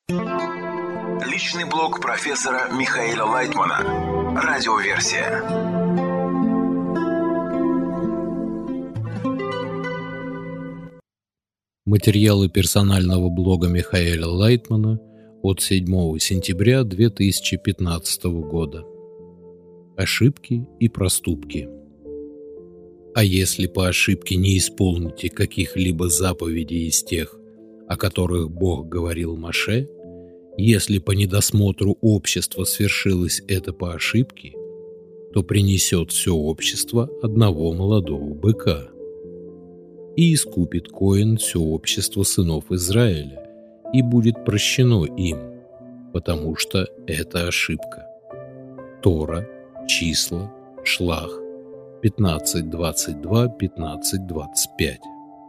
Личный блог профессора Михаила Лайтмана. Радиоверсия. Материалы персонального блога Михаила Лайтмана от 7 сентября 2015 года. Ошибки и проступки. А если по ошибке не исполните каких-либо заповедей из тех, о которых Бог говорил Моше, если по недосмотру общества свершилось это по ошибке, то принесет все общество одного молодого быка. И искупит Коэн все общество сынов Израиля, и будет прощено им, потому что это ошибка. Тора, числа, Шлах, 15:22, 15:25.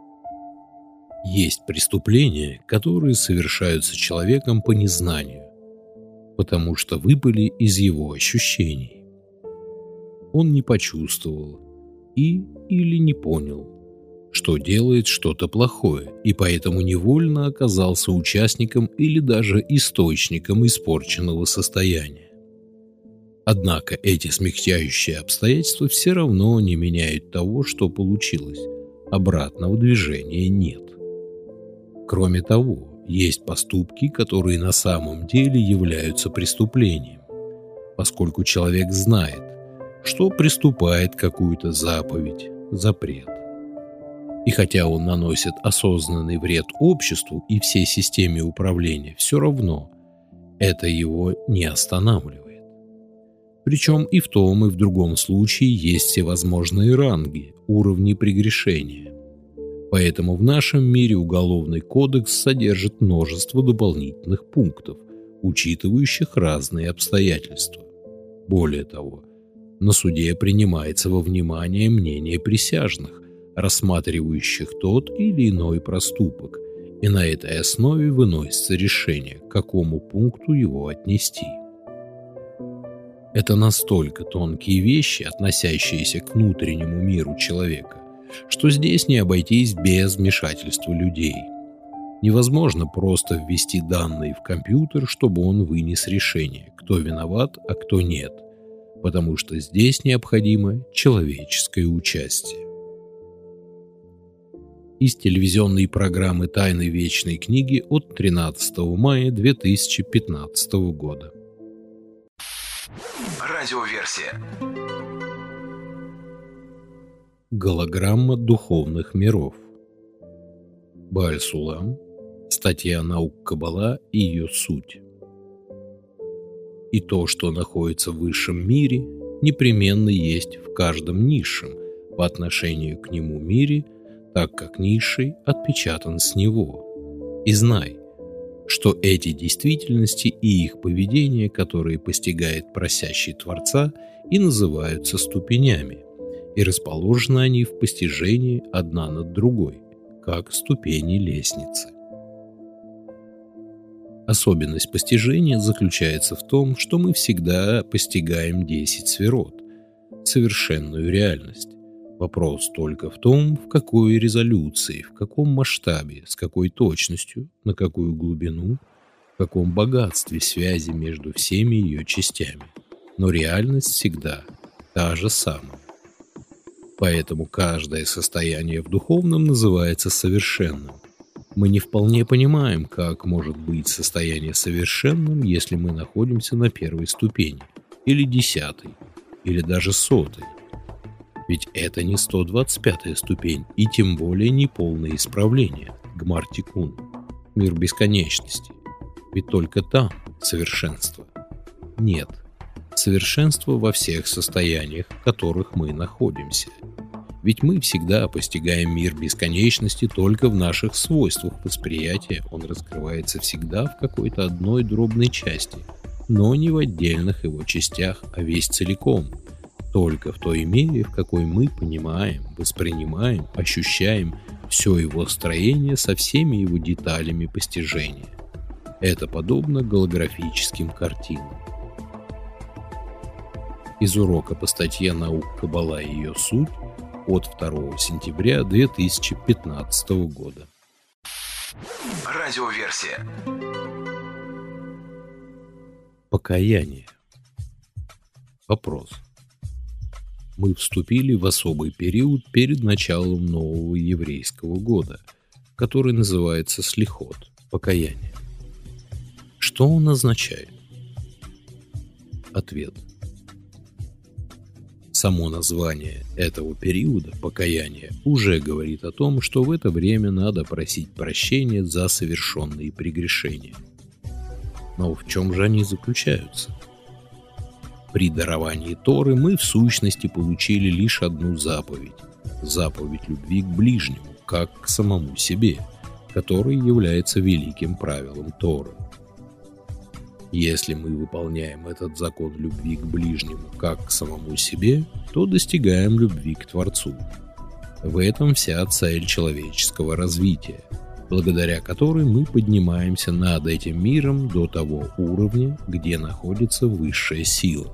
Есть преступления, которые совершаются человеком по незнанию, потому что выпали из его ощущений. Он не почувствовал или не понял, что делает что-то плохое, и поэтому невольно оказался участником или даже источником испорченного состояния. Однако эти смягчающие обстоятельства все равно не меняют того, что получилось. Обратного движения нет. Кроме того, есть поступки, которые на самом деле являются преступлением, поскольку человек знает, что приступает к какую-то заповедь, запрет. И хотя он наносит осознанный вред обществу и всей системе управления, все равно это его не останавливает. Причем и в том, и в другом случае есть всевозможные ранги, уровни прегрешения. Поэтому в нашем мире Уголовный кодекс содержит множество дополнительных пунктов, учитывающих разные обстоятельства. Более того, на суде принимается во внимание мнение присяжных, рассматривающих тот или иной проступок, и на этой основе выносится решение, к какому пункту его отнести. Это настолько тонкие вещи, относящиеся к внутреннему миру человека, что здесь не обойтись без вмешательства людей. Невозможно просто ввести данные в компьютер, чтобы он вынес решение, кто виноват, а кто нет, потому что здесь необходимо человеческое участие. Из телевизионной программы «Тайны Вечной книги» от 13 мая 2015 года. Радиоверсия. Голограмма духовных миров. Бааль-Сулам. Статья «Наука Каббала и ее суть». И то, что находится в высшем мире, непременно есть в каждом низшем по отношению к нему мире, так как низший отпечатан с него. И знай, что эти действительности и их поведение, которые постигает просящий Творца, и называются ступенями, и расположены они в постижении одна над другой, как ступени лестницы. Особенность постижения заключается в том, что мы всегда постигаем 10 сферот, совершенную реальность. Вопрос только в том, в какой резолюции, в каком масштабе, с какой точностью, на какую глубину, в каком богатстве связи между всеми ее частями. Но реальность всегда та же самая. Поэтому каждое состояние в духовном называется совершенным. Мы не вполне понимаем, как может быть состояние совершенным, если мы находимся на первой ступени, или 10-й, или даже 100-й. Ведь это не 125-я ступень, и тем более не полное исправление, Гмар-Тикун, мир бесконечности. Ведь только там совершенство. Нет, совершенство во всех состояниях, в которых мы находимся. Ведь мы всегда постигаем мир бесконечности только в наших свойствах восприятия, он раскрывается всегда в какой-то одной дробной части, но не в отдельных его частях, а весь целиком. Только в той мере, в какой мы понимаем, воспринимаем, ощущаем все его строение со всеми его деталями постижения. Это подобно голографическим картинам. Из урока по статье «Наука Каббала и ее суть» от 2 сентября 2015 года. Радиоверсия. Покаяние. Вопрос. Мы вступили в особый период перед началом нового еврейского года, который называется слихот, покаяние. Что он означает? Ответ. Само название этого периода, покаяние, уже говорит о том, что в это время надо просить прощения за совершенные прегрешения. Но в чем же они заключаются? При даровании Торы мы в сущности получили лишь одну заповедь – заповедь любви к ближнему, как к самому себе, который является великим правилом Торы. Если мы выполняем этот закон любви к ближнему, как к самому себе, то достигаем любви к Творцу. В этом вся цель человеческого развития, благодаря которой мы поднимаемся над этим миром до того уровня, где находится высшая сила.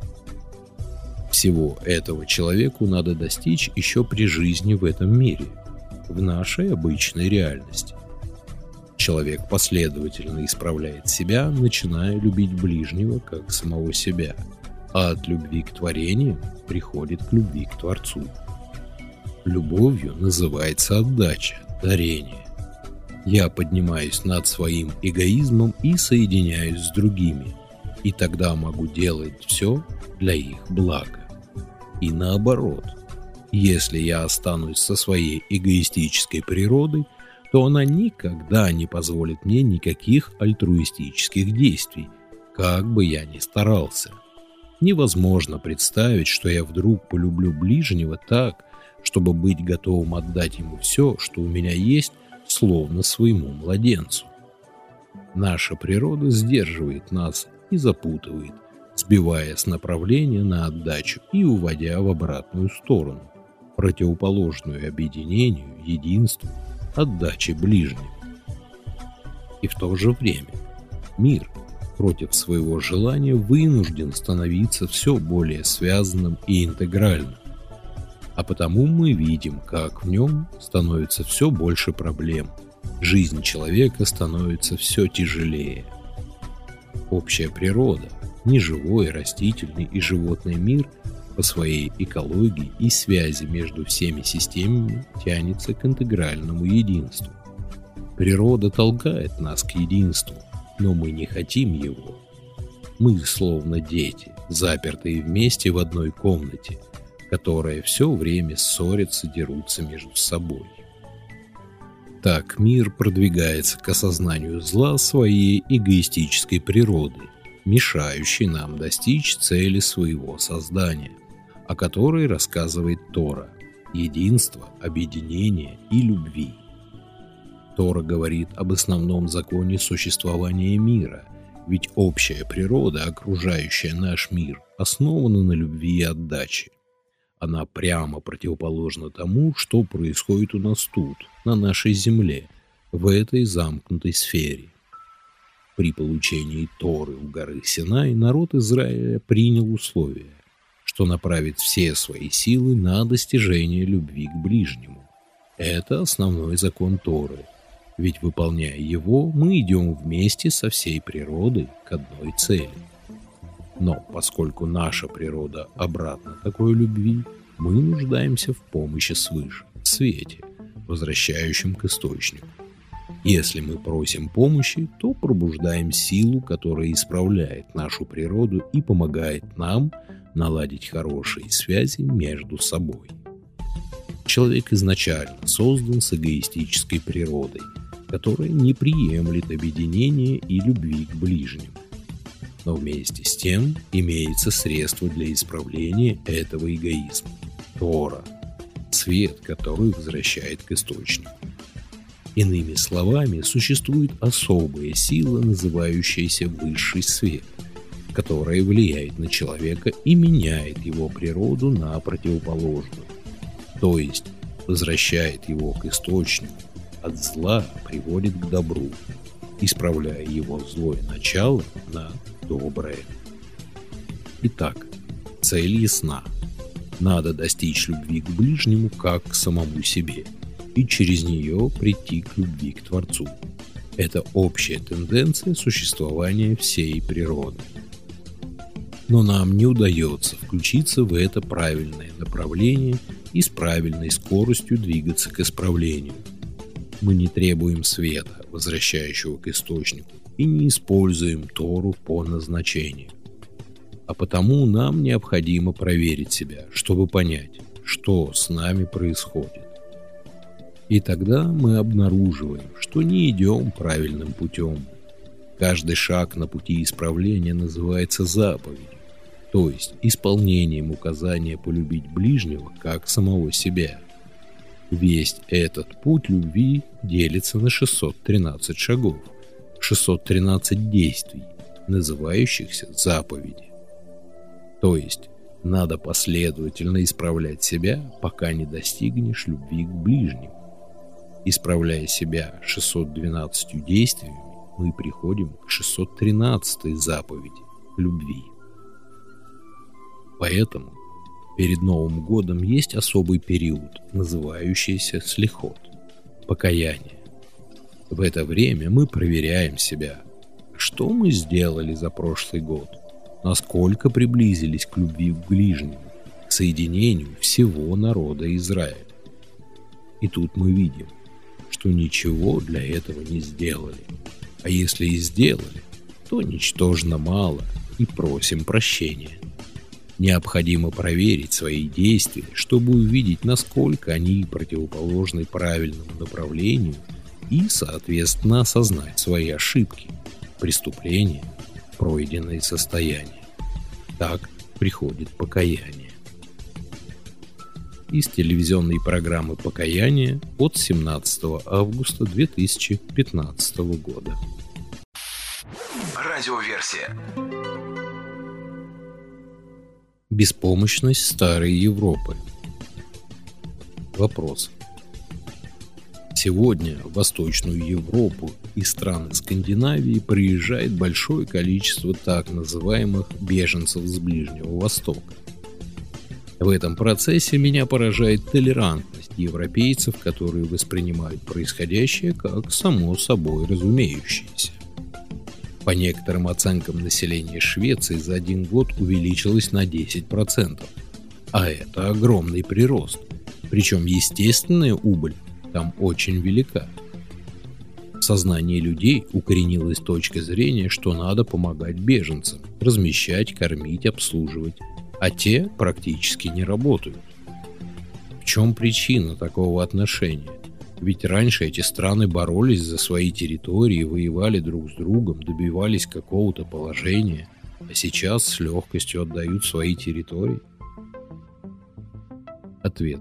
Всего этого человеку надо достичь еще при жизни в этом мире, в нашей обычной реальности. Человек последовательно исправляет себя, начиная любить ближнего как самого себя, а от любви к творениям приходит к любви к Творцу. Любовью называется отдача, дарение. Я поднимаюсь над своим эгоизмом и соединяюсь с другими, и тогда могу делать все для их блага. И наоборот, если я останусь со своей эгоистической природой, то она никогда не позволит мне никаких альтруистических действий, как бы я ни старался. Невозможно представить, что я вдруг полюблю ближнего так, чтобы быть готовым отдать ему все, что у меня есть, словно своему младенцу. Наша природа сдерживает нас и запутывает, сбивая с направления на отдачу и уводя в обратную сторону, противоположную объединению, единству, отдаче ближним. И в то же время мир против своего желания вынужден становиться все более связанным и интегральным, а потому мы видим, как в нем становится все больше проблем, жизнь человека становится все тяжелее. Общая природа, неживой, растительный и животный мир по своей экологии и связи между всеми системами тянется к интегральному единству. Природа толкает нас к единству, но мы не хотим его. Мы словно дети, запертые вместе в одной комнате, которые все время ссорятся, дерутся между собой. Так мир продвигается к осознанию зла своей эгоистической природы, мешающей нам достичь цели своего создания, о которой рассказывает Тора – единство, объединение и любви. Тора говорит об основном законе существования мира, ведь общая природа, окружающая наш мир, основана на любви и отдаче. Она прямо противоположна тому, что происходит у нас тут, на нашей земле, в этой замкнутой сфере. При получении Торы у горы Синай народ Израиля принял условие, что направит все свои силы на достижение любви к ближнему. Это основной закон Торы, ведь, выполняя его, мы идем вместе со всей природой к одной цели. Но поскольку наша природа обратна такой любви, мы нуждаемся в помощи свыше, в свете, возвращающем к источнику. Если мы просим помощи, то пробуждаем силу, которая исправляет нашу природу и помогает нам наладить хорошие связи между собой. Человек изначально создан с эгоистической природой, которая не приемлет объединения и любви к ближним. Но вместе с тем имеется средство для исправления этого эгоизма – Тора, свет, который возвращает к источнику. Иными словами, существует особая сила, называющаяся высший свет, которая влияет на человека и меняет его природу на противоположную, то есть возвращает его к источнику, от зла приводит к добру, исправляя его злое начало на доброе. Итак, цель ясна. Надо достичь любви к ближнему как к самому себе, и через нее прийти к любви к Творцу. Это общая тенденция существования всей природы. Но нам не удается включиться в это правильное направление и с правильной скоростью двигаться к исправлению. Мы не требуем света, возвращающего к источнику, и не используем Тору по назначению. А потому нам необходимо проверить себя, чтобы понять, что с нами происходит. И тогда мы обнаруживаем, что не идем правильным путем. Каждый шаг на пути исправления называется заповедью, то есть исполнением указания полюбить ближнего как самого себя. Весь этот путь любви делится на 613 шагов, 613 действий, называющихся заповеди. То есть надо последовательно исправлять себя, пока не достигнешь любви к ближнему. Исправляя себя 612 действиями, мы приходим к 613 заповеди – любви. Поэтому перед Новым годом есть особый период, называющийся слихот – покаяние. В это время мы проверяем себя, что мы сделали за прошлый год, насколько приблизились к любви к ближнему, к соединению всего народа Израиля. И тут мы видим, что ничего для этого не сделали. А если и сделали, то ничтожно мало, и просим прощения. Необходимо проверить свои действия, чтобы увидеть, насколько они противоположны правильному направлению и, соответственно, осознать свои ошибки, преступления, пройденные состояния. Так приходит покаяние. Из телевизионной программы «Покаяние» от 17 августа 2015 года. Радиоверсия. Беспомощность старой Европы. Вопрос. Сегодня в Восточную Европу и страны Скандинавии приезжает большое количество так называемых беженцев с Ближнего Востока. В этом процессе меня поражает толерантность европейцев, которые воспринимают происходящее как само собой разумеющееся. По некоторым оценкам, население Швеции за один год увеличилось на 10%, а это огромный прирост, причем естественная убыль там очень велика. В сознании людей укоренилась точка зрения, что надо помогать беженцам, размещать, кормить, обслуживать, а те практически не работают. В чем причина такого отношения? Ведь раньше эти страны боролись за свои территории, воевали друг с другом, добивались какого-то положения, а сейчас с легкостью отдают свои территории. Ответ.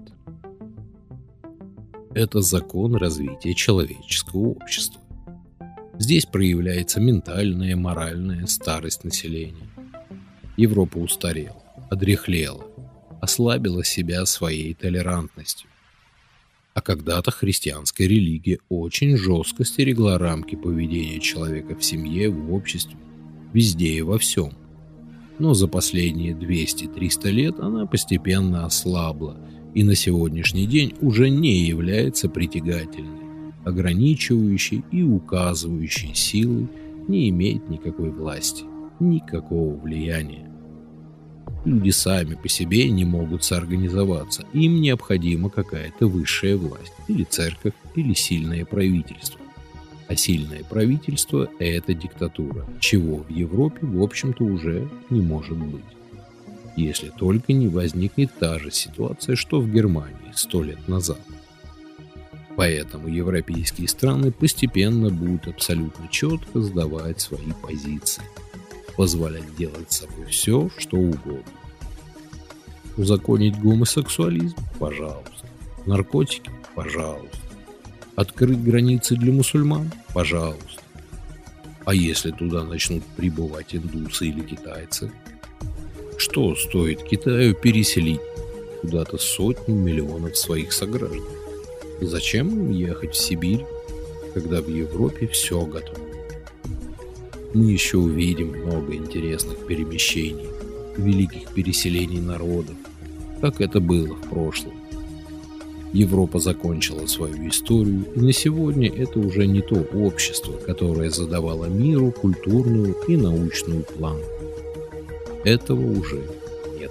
Это закон развития человеческого общества. Здесь проявляется ментальная, моральная старость населения. Европа устарела, одряхлела, ослабила себя своей толерантностью. А когда-то христианская религия очень жестко стерегла рамки поведения человека в семье, в обществе, везде и во всем. Но за последние 200-300 лет она постепенно ослабла и на сегодняшний день уже не является притягательной, ограничивающей и указывающей силой, не имеет никакой власти, никакого влияния. Люди сами по себе не могут соорганизоваться, им необходима какая-то высшая власть, или церковь, или сильное правительство. А сильное правительство – это диктатура, чего в Европе, в общем-то, уже не может быть. Если только не возникнет та же ситуация, что в Германии 100 лет назад. Поэтому европейские страны постепенно будут абсолютно четко сдавать свои позиции, позволять делать с собой все, что угодно. Узаконить гомосексуализм? Пожалуйста. Наркотики? Пожалуйста. Открыть границы для мусульман? Пожалуйста. А если туда начнут прибывать индусы или китайцы? Что стоит Китаю переселить куда-то сотни миллионов своих сограждан? Зачем им ехать в Сибирь, когда в Европе все готово? Мы еще увидим много интересных перемещений, великих переселений народов, как это было в прошлом. Европа закончила свою историю, и на сегодня это уже не то общество, которое задавало миру культурную и научную планку. этого уже нет.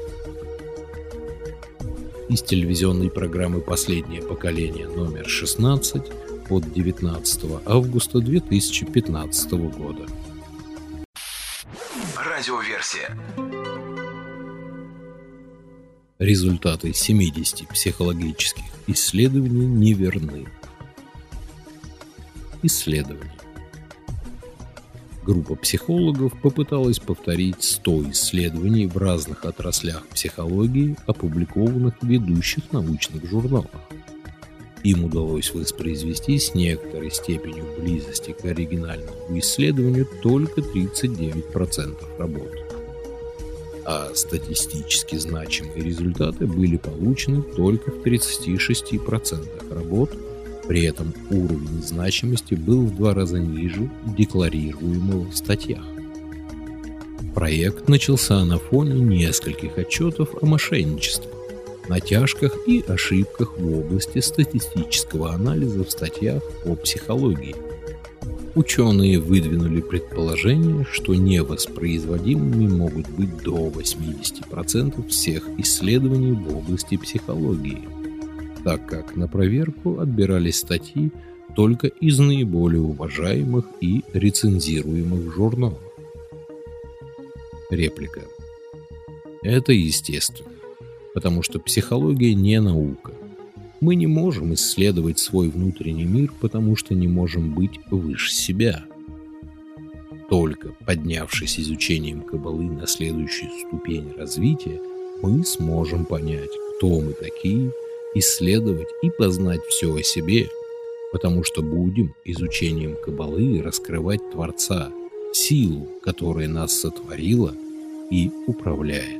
Из телевизионной программы «Последнее поколение» номер 16 от 19 августа 2015 года. Радиоверсия. Результаты 70 психологических исследований неверны. Исследования. Группа психологов попыталась повторить 100 исследований в разных отраслях психологии, опубликованных в ведущих научных журналах. Им удалось воспроизвести с некоторой степенью близости к оригинальному исследованию только 39% работ. А статистически значимые результаты были получены только в 36% работ, при этом уровень значимости был в 2 раза ниже декларируемого в статьях. Проект начался на фоне нескольких отчетов о мошенничестве, натяжках и ошибках в области статистического анализа в статьях о психологии. Ученые выдвинули предположение, что невоспроизводимыми могут быть до 80% всех исследований в области психологии, так как на проверку отбирались статьи только из наиболее уважаемых и рецензируемых журналов. Реплика. Это естественно, потому что психология не наука. Мы не можем исследовать свой внутренний мир, потому что не можем быть выше себя. Только поднявшись изучением Каббалы на следующую ступень развития, мы сможем понять, кто мы такие, исследовать и познать все о себе, потому что будем изучением Каббалы раскрывать Творца, силу, которая нас сотворила и управляет.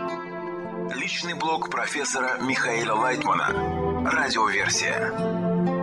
Личный блог профессора Михаила Лайтмана. Радиоверсия.